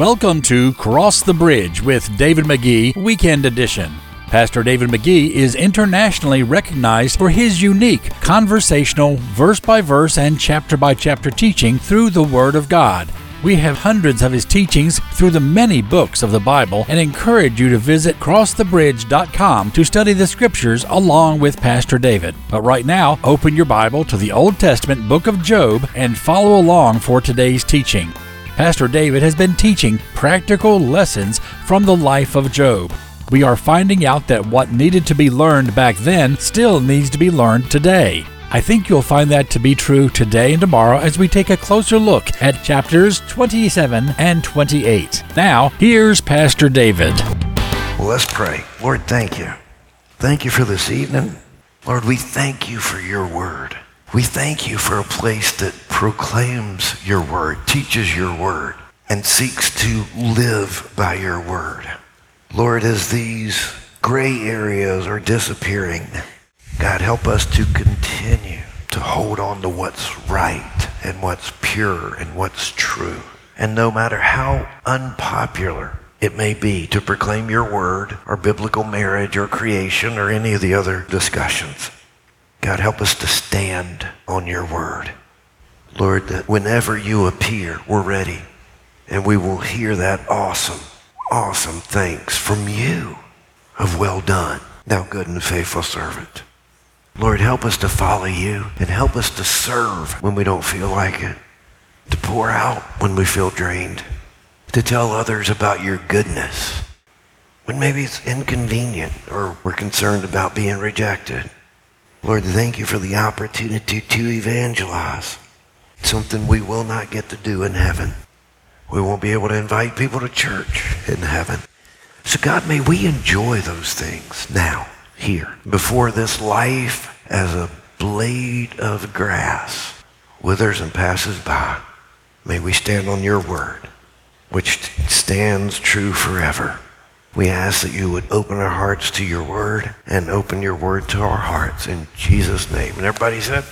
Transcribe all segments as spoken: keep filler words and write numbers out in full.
Welcome to Cross the Bridge with David McGee, Weekend Edition. Pastor David McGee is internationally recognized for his unique conversational, verse-by-verse and chapter-by-chapter teaching through the Word of God. We have hundreds of his teachings through the many books of the Bible and encourage you to visit cross the bridge dot com to study the Scriptures along with Pastor David. But right now, open your Bible to the Old Testament book of Job and follow along for today's teaching. Pastor David has been teaching practical lessons from the life of Job. We are finding out that what needed to be learned back then still needs to be learned today. I think you'll find that to be true today and tomorrow as we take a closer look at chapters twenty-seven and twenty-eight. Now, here's Pastor David. Well, let's pray. Lord, thank you. Thank you for this evening. Lord, we thank you for your word. We thank you for a place that proclaims your word, teaches your word, and seeks to live by your word. Lord, as these gray areas are disappearing, God, help us to continue to hold on to what's right and what's pure and what's true. And no matter how unpopular it may be to proclaim your word or biblical marriage or creation or any of the other discussions, God, help us to stand on your word. Lord, that whenever you appear, we're ready. And we will hear that awesome, awesome thanks from you of well done, thou good and faithful servant. Lord, help us to follow you and help us to serve when we don't feel like it, to pour out when we feel drained, to tell others about your goodness when maybe it's inconvenient or we're concerned about being rejected. Lord, thank you for the opportunity to evangelize, something we will not get to do in heaven. We won't be able to invite people to church in heaven. So God, may we enjoy those things now, here, before this life as a blade of grass withers and passes by. May we stand on your word, which stands true forever. We ask that you would open our hearts to your word and open your word to our hearts in Jesus' name. And everybody said,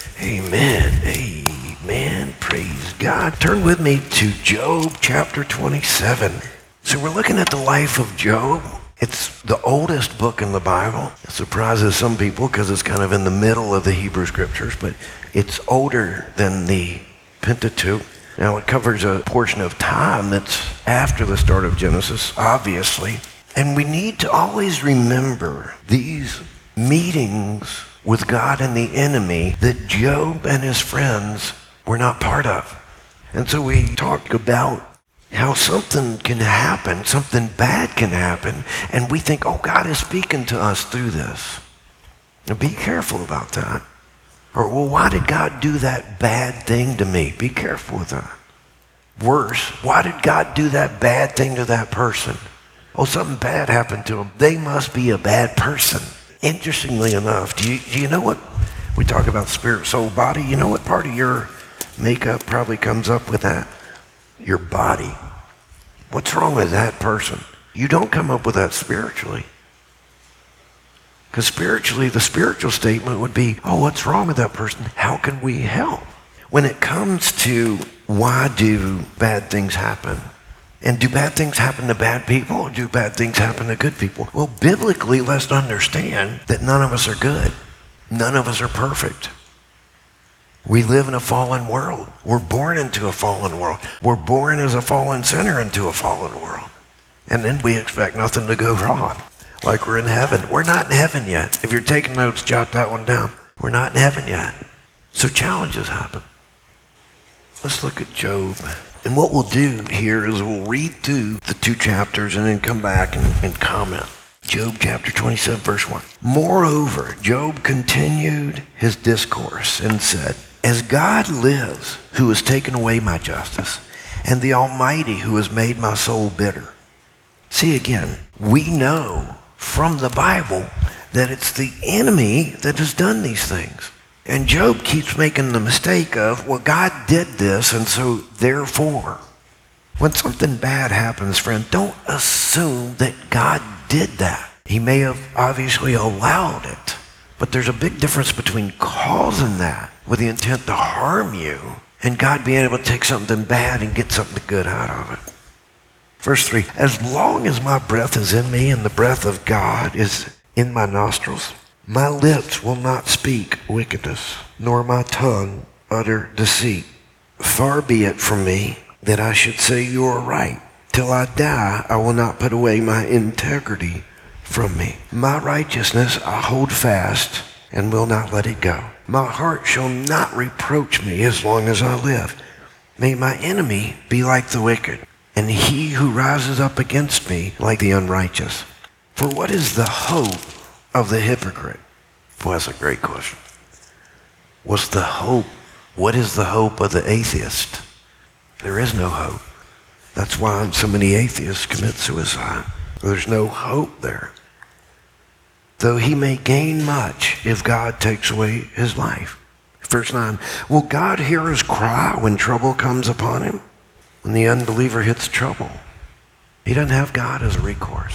amen, amen, praise God. Turn with me to Job chapter twenty-seven. So we're looking at the life of Job. It's the oldest book in the Bible. It surprises some people because it's kind of in the middle of the Hebrew Scriptures, but it's older than the Pentateuch. Now, it covers a portion of time that's after the start of Genesis, obviously. And we need to always remember these meetings with God and the enemy that Job and his friends were not part of. And so we talked about how something can happen, something bad can happen, and we think, oh, God is speaking to us through this. Now, be careful about that. Or, well, why did God do that bad thing to me? Be careful with that. Worse, why did God do that bad thing to that person? Oh, something bad happened to them. They must be a bad person. Interestingly enough, do you, do you know what? We talk about spirit, soul, body. You know what part of your makeup probably comes up with that? Your body. What's wrong with that person? You don't come up with that spiritually. Because spiritually, the spiritual statement would be, oh, what's wrong with that person? How can we help? When it comes to why do bad things happen? And do bad things happen to bad people or do bad things happen to good people? Well, biblically, let's understand that none of us are good. None of us are perfect. We live in a fallen world. We're born into a fallen world. We're born as a fallen sinner into a fallen world. And then we expect nothing to go wrong. Like we're in heaven. We're not in heaven yet. If you're taking notes, jot that one down. We're not in heaven yet. So challenges happen. Let's look at Job. And what we'll do here is we'll read through the two chapters and then come back and, and comment. Job chapter twenty-seven, verse one. Moreover, Job continued his discourse and said, as God lives, who has taken away my justice, and the Almighty who has made my soul bitter. See again, we know from the Bible that it's the enemy that has done these things. And Job keeps making the mistake of, well, God did this, and so therefore. When something bad happens, friend, don't assume that God did that. He may have obviously allowed it, but there's a big difference between causing that with the intent to harm you and God being able to take something bad and get something good out of it. Verse three, as long as my breath is in me and the breath of God is in my nostrils, my lips will not speak wickedness, nor my tongue utter deceit. Far be it from me that I should say you are right. Till I die, I will not put away my integrity from me. My righteousness I hold fast and will not let it go. My heart shall not reproach me as long as I live. May my enemy be like the wicked, and he who rises up against me like the unrighteous. For what is the hope of the hypocrite? Well, that's a great question. What's the hope? What is the hope of the atheist? There is no hope. That's why so many atheists commit suicide. There's no hope there. Though he may gain much if God takes away his life. Verse nine, will God hear his cry when trouble comes upon him? When the unbeliever hits trouble, he doesn't have God as a recourse.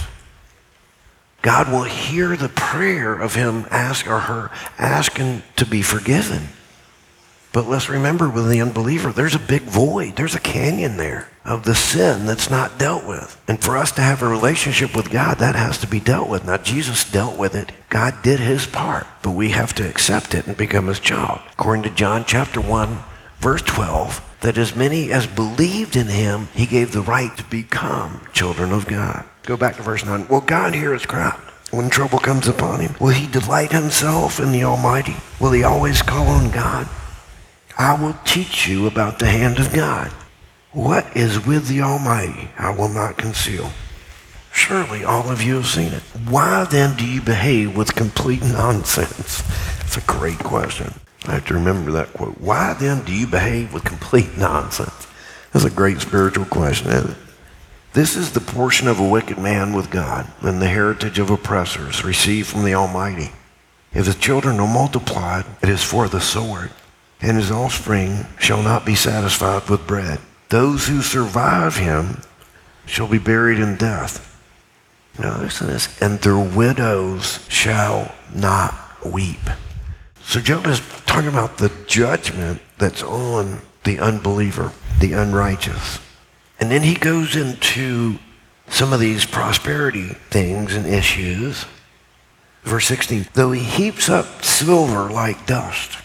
God will hear the prayer of him ask or her asking to be forgiven. But let's remember, with the unbeliever, there's a big void. There's a canyon there of the sin that's not dealt with. And for us to have a relationship with God, that has to be dealt with. Now, Jesus dealt with it. God did his part, but we have to accept it and become his child. According to John chapter one, verse twelve, that as many as believed in him, he gave the right to become children of God. Go back to verse nine. Will God hear his cry when trouble comes upon him? Will he delight himself in the Almighty? Will he always call on God? I will teach you about the hand of God. What is with the Almighty, I will not conceal. Surely all of you have seen it. Why then do you behave with complete nonsense? It's a great question. I have to remember that quote. Why then do you behave with complete nonsense? That's a great spiritual question, isn't it? This is the portion of a wicked man with God, and the heritage of oppressors received from the Almighty. If the children are multiplied, it is for the sword, and his offspring shall not be satisfied with bread. Those who survive him shall be buried in death. Now listen to this. And their widows shall not weep. So Job is talking about the judgment that's on the unbeliever, the unrighteous. And then he goes into some of these prosperity things and issues. Verse sixteen, though he heaps up silver like dust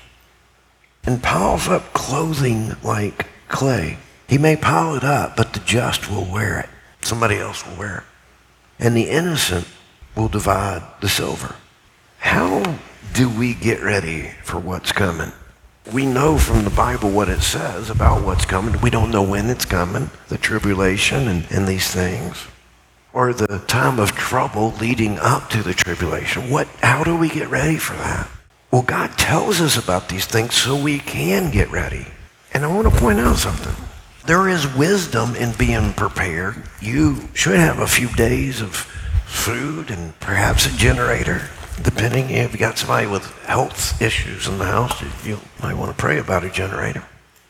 and piles up clothing like clay, he may pile it up, but the just will wear it. Somebody else will wear it. And the innocent will divide the silver. How do we get ready for what's coming? We know from the Bible what it says about what's coming. We don't know when it's coming, the tribulation and, and these things, or the time of trouble leading up to the tribulation. What? How do we get ready for that? Well, God tells us about these things so we can get ready. And I want to point out something. There is wisdom in being prepared. You should have a few days of food and perhaps a generator, depending if you got somebody with health issues in the house. You might want to pray about a generator.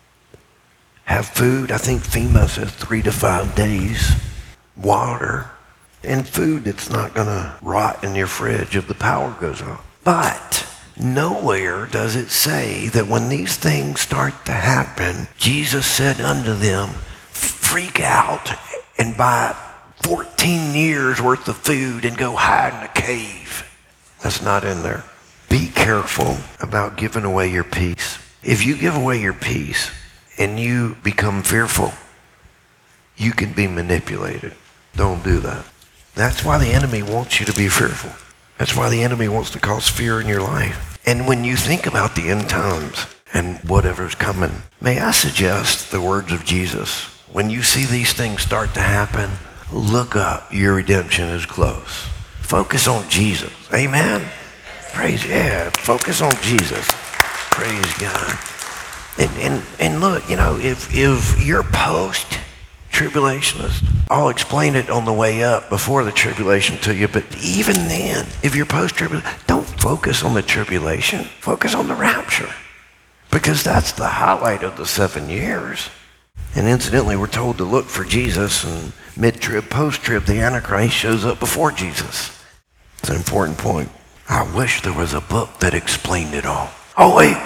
Have food. I think FEMA says three to five days. Water and food that's not going to rot in your fridge if the power goes off. But nowhere does it say that when these things start to happen, Jesus said unto them, freak out and buy fourteen years worth of food and go hide in a cave. That's not in there. Be careful about giving away your peace. If you give away your peace and you become fearful, you can be manipulated. Don't do that. That's why the enemy wants you to be fearful. That's why the enemy wants to cause fear in your life. And when you think about the end times and whatever's coming, may I suggest the words of Jesus? When you see these things start to happen, look up. Your redemption is close. Focus on Jesus. Amen? Praise, yeah. Focus on Jesus. Praise God. And, and, and look, you know, if, if you're post-tribulationist, I'll explain it on the way up before the tribulation to you, but even then, if you're post-tribulation, don't focus on the tribulation. Focus on the rapture, because that's the highlight of the seven years. And incidentally, we're told to look for Jesus, and mid-trib, post-trib, the Antichrist shows up before Jesus. It's an important point. I wish there was a book that explained it all. Oh, wait.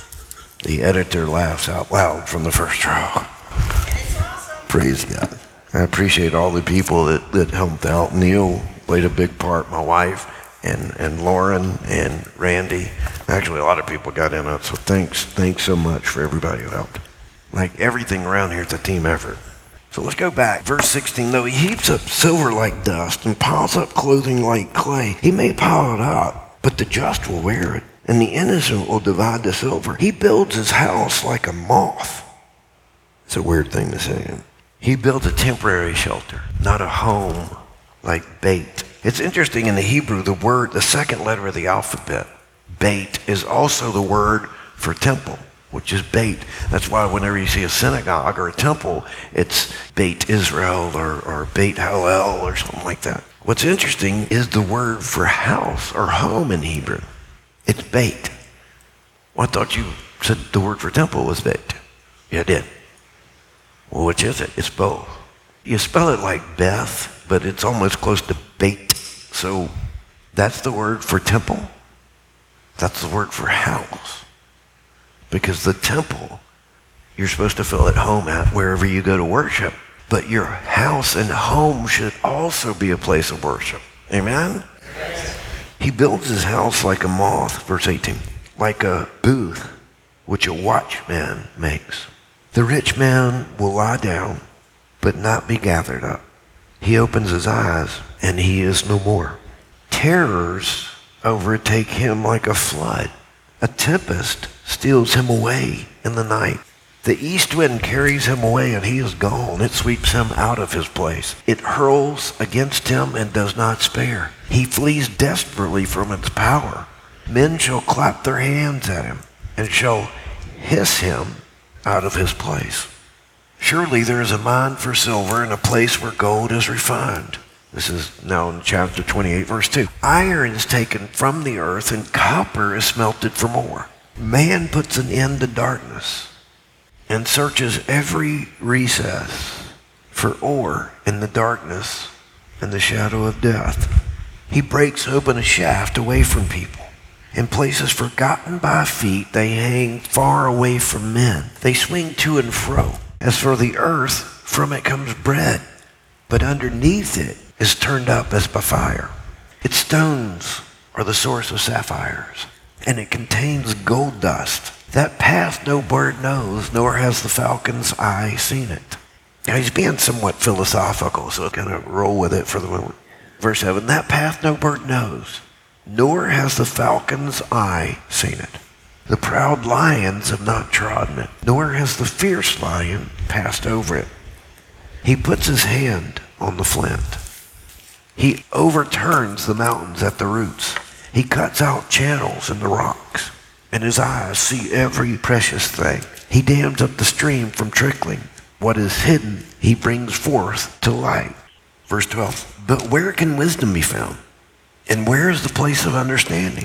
The editor laughs out loud from the first row. Praise God. I appreciate all the people that, that helped out. Neil played a big part, my wife, and, and Lauren and Randy. Actually, a lot of people got in it, so thanks, thanks so much for everybody who helped. Like everything around here, it's a team effort. So let's go back. Verse sixteen, though he heaps up silver like dust and piles up clothing like clay, he may pile it up, but the just will wear it, and the innocent will divide the silver. He builds his house like a moth. It's a weird thing to say. He builds a temporary shelter, not a home like bait. It's interesting in the Hebrew, the word, the second letter of the alphabet, bait, is also the word for temple, which is bait. That's why whenever you see a synagogue or a temple, it's Beit Israel or, or Beit Hallel or something like that. What's interesting is the word for house or home in Hebrew. It's bait. Well, I thought you said the word for temple was bait. Yeah, I did. Well, which is it? It's both. You spell it like Beth, but it's almost close to bait. So that's the word for temple. That's the word for house. Because the temple, you're supposed to feel at home at wherever you go to worship. But your house and home should also be a place of worship. Amen? He builds his house like a moth, verse eighteen, like a booth which a watchman makes. The rich man will lie down, but not be gathered up. He opens his eyes, and he is no more. Terrors overtake him like a flood. A tempest steals him away in the night. The east wind carries him away, and he is gone. It sweeps him out of his place. It hurls against him and does not spare. He flees desperately from its power. Men shall clap their hands at him and shall hiss him out of his place. Surely there is a mine for silver and a place where gold is refined. This is now in chapter twenty-eight, verse two. Iron is taken from the earth and copper is smelted from ore. Man puts an end to darkness and searches every recess for ore in the darkness and the shadow of death. He breaks open a shaft away from people. In places forgotten by feet, they hang far away from men. They swing to and fro. As for the earth, from it comes bread, but underneath it is turned up as by fire. Its stones are the source of sapphires, and it contains gold dust. That path no bird knows, nor has the falcon's eye seen it. Now he's being somewhat philosophical, so I'm going to roll with it for the moment. Verse seven, that path no bird knows, nor has the falcon's eye seen it. The proud lions have not trodden it, nor has the fierce lion passed over it. He puts his hand on the flint. He overturns the mountains at the roots. He cuts out channels in the rocks, and his eyes see every precious thing. He dams up the stream from trickling. What is hidden, he brings forth to light. Verse twelve, but where can wisdom be found? And where is the place of understanding?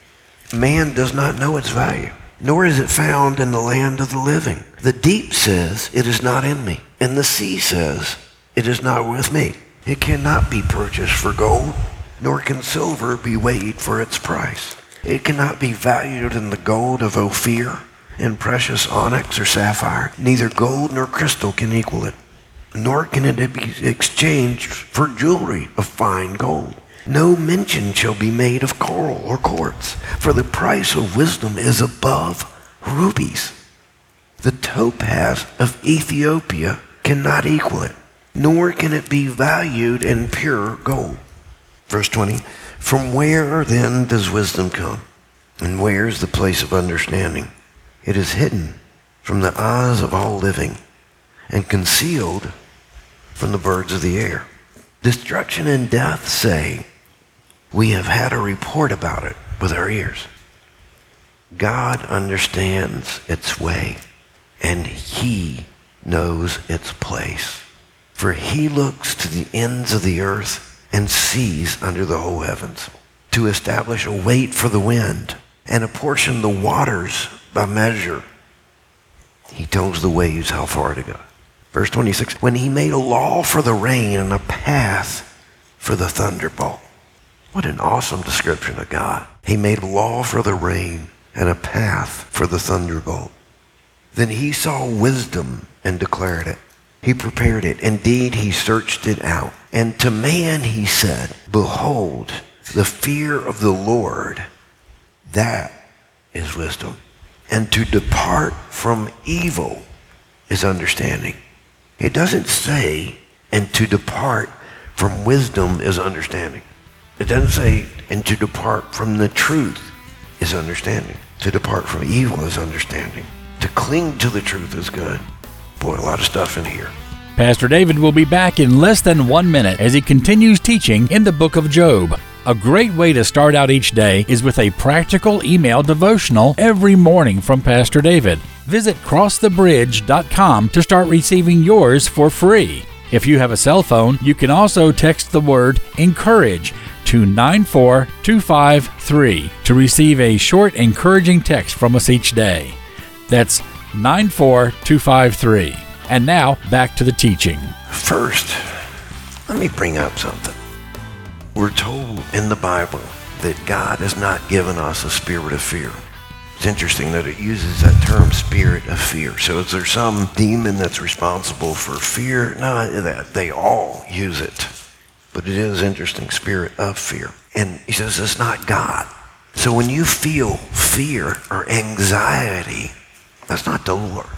Man does not know its value, nor is it found in the land of the living. The deep says, it is not in me, and the sea says, it is not with me. It cannot be purchased for gold, nor can silver be weighed for its price. It cannot be valued in the gold of Ophir, in precious onyx or sapphire. Neither gold nor crystal can equal it, nor can it be exchanged for jewelry of fine gold. No mention shall be made of coral or quartz, for the price of wisdom is above rubies. The topaz of Ethiopia cannot equal it, nor can it be valued in pure gold. Verse twenty, from where then does wisdom come? And where is the place of understanding? It is hidden from the eyes of all living and concealed from the birds of the air. Destruction and death say, we have had a report about it with our ears. God understands its way, and he knows its place. For he looks to the ends of the earth and sees under the whole heavens, to establish a weight for the wind and apportion the waters by measure. He tells the waves how far to go. Verse twenty-six, when he made a law for the rain and a path for the thunderbolt. What an awesome description of God. He made a law for the rain and a path for the thunderbolt. Then he saw wisdom and declared it. He prepared it. Indeed, he searched it out. And to man he said, behold, the fear of the Lord, that is wisdom. And to depart from evil is understanding. It doesn't say, and to depart from wisdom is understanding. It doesn't say, and to depart from the truth is understanding. To depart from evil is understanding. To cling to the truth is good. Boy, a lot of stuff in here. Pastor David will be back in less than one minute as he continues teaching in the book of Job. A great way to start out each day is with a practical email devotional every morning from Pastor David. Visit cross the bridge dot com to start receiving yours for free. If you have a cell phone, you can also text the word ENCOURAGE to nine four two five three to receive a short, encouraging text from us each day. That's nine four two five three. And now, back to the teaching. First, let me bring up something. We're told in the Bible that God has not given us a spirit of fear. It's interesting that it uses that term, spirit of fear. So is there some demon that's responsible for fear? No, that they all use it. But it is interesting, spirit of fear. And he says it's not God. So when you feel fear or anxiety, that's not the Lord.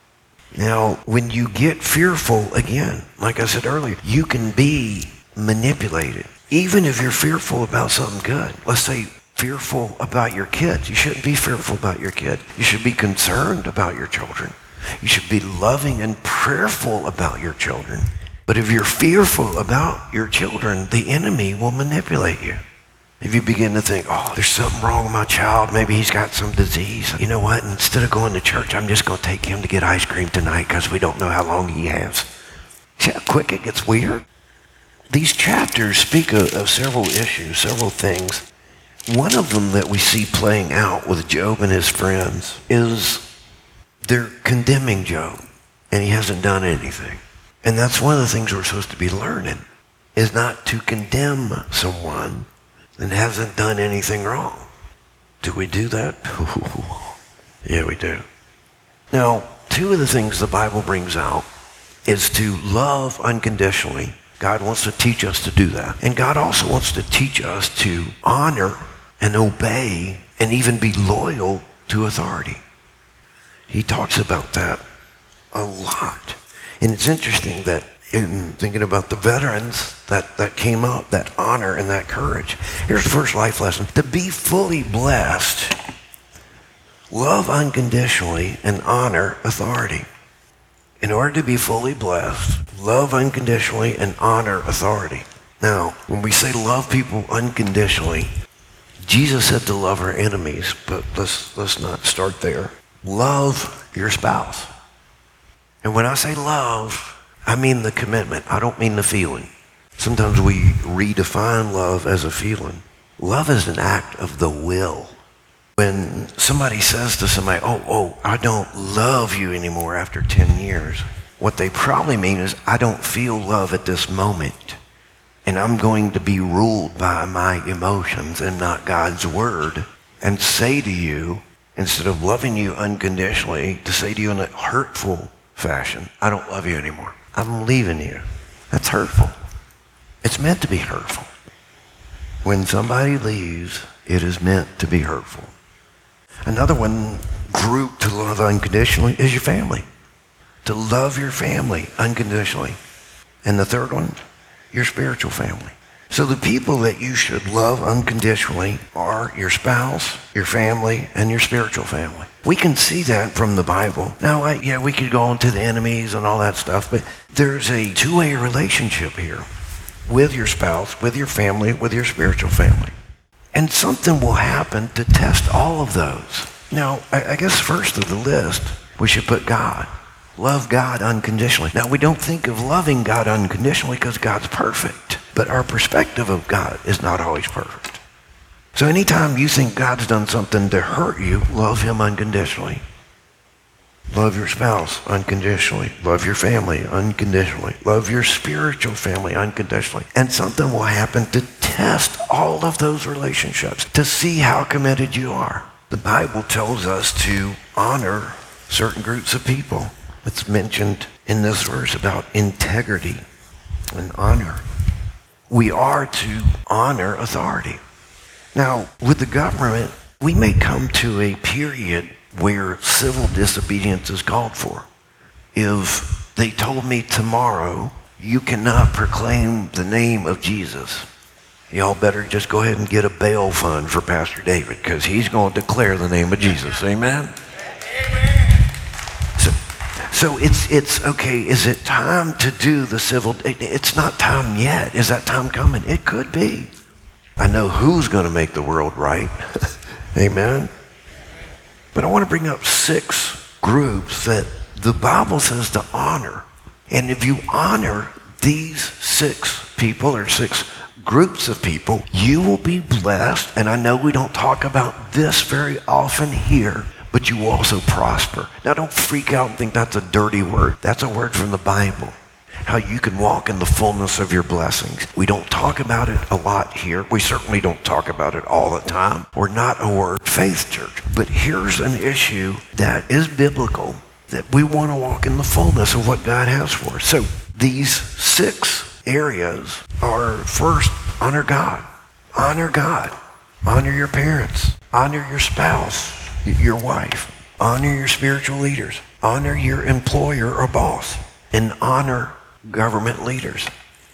Now, when you get fearful, again, like I said earlier, you can be manipulated. Even if you're fearful about something good. Let's say fearful about your kids. You shouldn't be fearful about your kid. You should be concerned about your children. You should be loving and prayerful about your children. But if you're fearful about your children, the enemy will manipulate you. If you begin to think, oh, there's something wrong with my child, maybe he's got some disease. You know what? Instead of going to church, I'm just going to take him to get ice cream tonight because we don't know how long he has. See how quick it gets weird? These chapters speak of, of several issues, several things. One of them that we see playing out with Job and his friends is they're condemning Job, and he hasn't done anything. And that's one of the things we're supposed to be learning, is not to condemn someone that hasn't done anything wrong. Do we do that? Yeah, we do. Now, two of the things the Bible brings out is to love unconditionally. God wants to teach us to do that. And God also wants to teach us to honor and obey and even be loyal to authority. He talks about that a lot. And it's interesting that in thinking about the veterans, that, that came up, that honor and that courage. Here's the first life lesson. To be fully blessed, love unconditionally and honor authority. In order to be fully blessed, love unconditionally and honor authority. Now, when we say love people unconditionally, Jesus said to love our enemies, but let's, let's not start there. Love your spouse. And when I say love, I mean the commitment. I don't mean the feeling. Sometimes we redefine love as a feeling. Love is an act of the will. When somebody says to somebody, oh, oh, I don't love you anymore after ten years, what they probably mean is, I don't feel love at this moment. And I'm going to be ruled by my emotions and not God's word, and say to you, instead of loving you unconditionally, to say to you in a hurtful fashion, I don't love you anymore. I'm leaving you. That's hurtful. It's meant to be hurtful. When somebody leaves, it is meant to be hurtful. Another one, group to love unconditionally, is your family. To love your family unconditionally. And the third one, your spiritual family. So the people that you should love unconditionally are your spouse, your family, and your spiritual family. We can see that from the Bible. Now, I, yeah, we could go on to the enemies and all that stuff, but there's a two-way relationship here with your spouse, with your family, with your spiritual family. And something will happen to test all of those. Now, I, I guess first of the list, we should put God. Love God unconditionally. Now, we don't think of loving God unconditionally because God's perfect, but our perspective of God is not always perfect. So anytime you think God's done something to hurt you, love him unconditionally. Love your spouse unconditionally. Love your family unconditionally. Love your spiritual family unconditionally. And something will happen to test all of those relationships, to see how committed you are. The Bible tells us to honor certain groups of people. It's mentioned in this verse about integrity and honor. We are to honor authority. Now, with the government, we may come to a period where civil disobedience is called for. If they told me tomorrow, you cannot proclaim the name of Jesus, y'all better just go ahead and get a bail fund for Pastor David, because he's going to declare the name of Jesus. Amen? So, so it's, it's okay, is it time to do the civil? It's not time yet. Is that time coming? It could be. I know who's going to make the world right. Amen? But I want to bring up six groups that the Bible says to honor. And if you honor these six people or six groups of people, you will be blessed. And I know we don't talk about this very often here, but you will also prosper. Now, don't freak out and think that's a dirty word. That's a word from the Bible. How you can walk in the fullness of your blessings. We don't talk about it a lot here. We certainly don't talk about it all the time. We're not a word faith church. But here's an issue that is biblical, that we want to walk in the fullness of what God has for us. So these six areas are: first, honor God. Honor God. Honor your parents. Honor your spouse, your wife. Honor your spiritual leaders. Honor your employer or boss. And honor government leaders.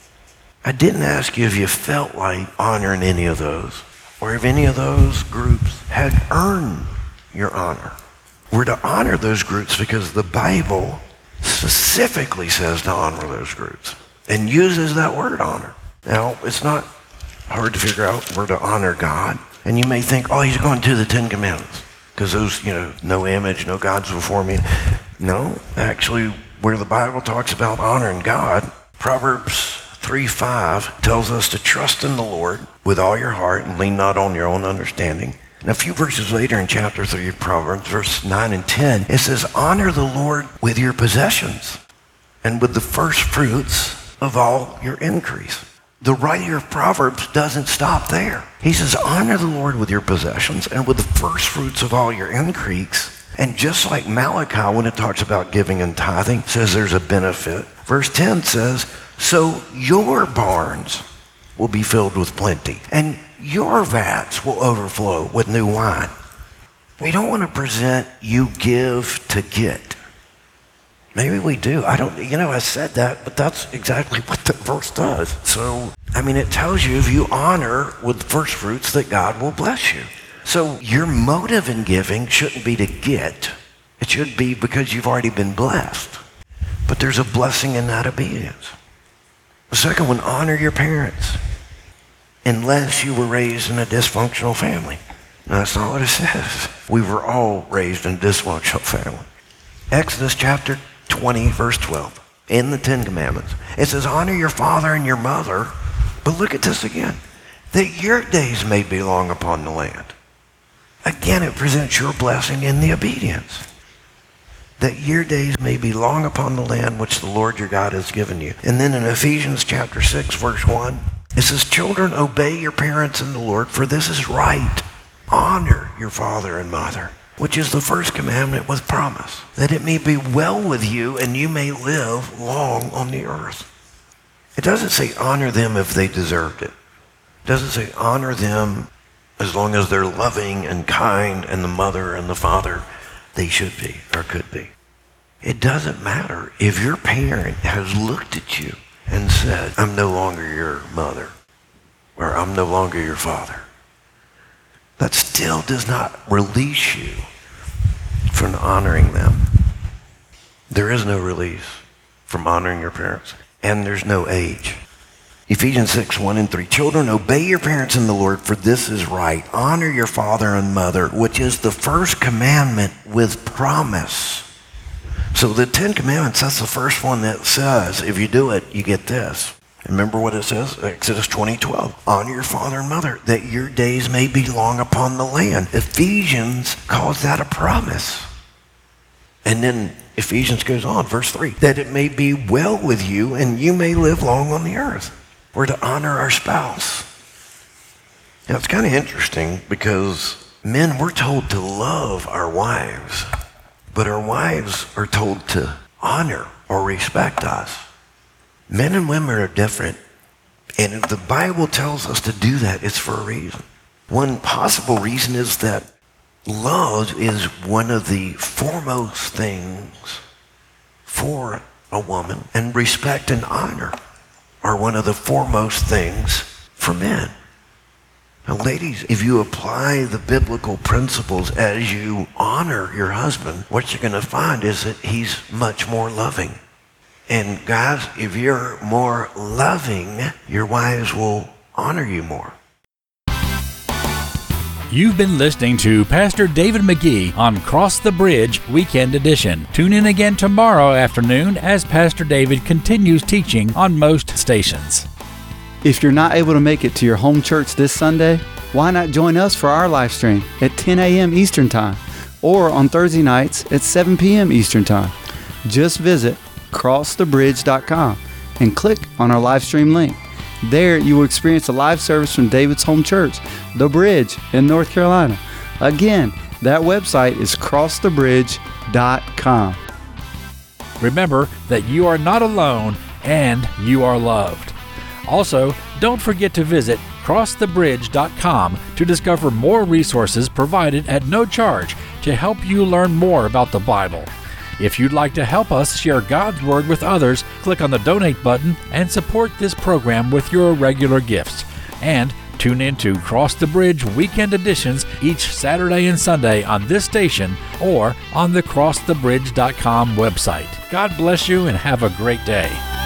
I didn't ask you if you felt like honoring any of those, or if any of those groups had earned your honor. We're to honor those groups because the Bible specifically says to honor those groups and uses that word honor. Now, it's not hard to figure out. We're to honor God. And you may think, oh, he's going to the Ten Commandments because those, you know, no image, no gods before me. No, actually, where the Bible talks about honoring God, Proverbs three five tells us to trust in the Lord with all your heart and lean not on your own understanding. And a few verses later in chapter three of Proverbs, verse nine and ten, it says, honor the Lord with your possessions and with the first fruits of all your increase. The writer of Proverbs doesn't stop there. He says, honor the Lord with your possessions and with the first fruits of all your increase. And just like Malachi, when it talks about giving and tithing, says there's a benefit. Verse ten says, so your barns will be filled with plenty, and your vats will overflow with new wine. We don't want to present you give to get. Maybe we do. I don't, you know, I said that, but that's exactly what the verse does. So, I mean, it tells you if you honor with first fruits that God will bless you. So your motive in giving shouldn't be to get. It should be because you've already been blessed. But there's a blessing in that obedience. The second one, honor your parents, unless you were raised in a dysfunctional family. No, that's not what it says. We were all raised in a dysfunctional family. Exodus chapter twenty, verse twelve, in the Ten Commandments, it says, honor your father and your mother. But look at this again, that your days may be long upon the land. Again, it presents your blessing in the obedience. That your days may be long upon the land which the Lord your God has given you. And then in Ephesians chapter six, verse one, it says, children, obey your parents in the Lord, for this is right. Honor your father and mother, which is the first commandment with promise, that it may be well with you and you may live long on the earth. It doesn't say honor them if they deserved it. It doesn't say honor them as long as they're loving and kind and the mother and the father they should be or could be. It doesn't matter if your parent has looked at you and said, I'm no longer your mother, or I'm no longer your father. That still does not release you from honoring them. There is no release from honoring your parents, and there's no age. Ephesians six, one and three, children, obey your parents in the Lord, for this is right. Honor your father and mother, which is the first commandment with promise. So the Ten Commandments, that's the first one that says, if you do it, you get this. Remember what it says? Exodus twenty, twelve. Honor your father and mother, that your days may be long upon the land. Ephesians calls that a promise. And then Ephesians goes on, verse three, that it may be well with you and you may live long on the earth. We're to honor our spouse. Now, it's kind of interesting because men, we're told to love our wives, but our wives are told to honor or respect us. Men and women are different. And if the Bible tells us to do that, it's for a reason. One possible reason is that love is one of the foremost things for a woman, and respect and honor are one of the foremost things for men. Now, ladies, if you apply the biblical principles as you honor your husband, what you're going to find is that he's much more loving. And guys, if you're more loving, your wives will honor you more. You've been listening to Pastor David McGee on Cross the Bridge Weekend Edition. Tune in again tomorrow afternoon as Pastor David continues teaching on most stations. If you're not able to make it to your home church this Sunday, why not join us for our live stream at ten a.m. Eastern Time or on Thursday nights at seven p.m. Eastern Time? Just visit cross the bridge dot com and click on our live stream link. There you will experience a live service from David's home church, The Bridge in North Carolina. Again, that website is cross the bridge dot com. Remember that you are not alone and you are loved. Also, don't forget to visit cross the bridge dot com to discover more resources provided at no charge to help you learn more about the Bible. If you'd like to help us share God's Word with others, click on the donate button and support this program with your regular gifts. And tune in to Cross the Bridge Weekend Editions each Saturday and Sunday on this station or on the cross the bridge dot com website. God bless you and have a great day.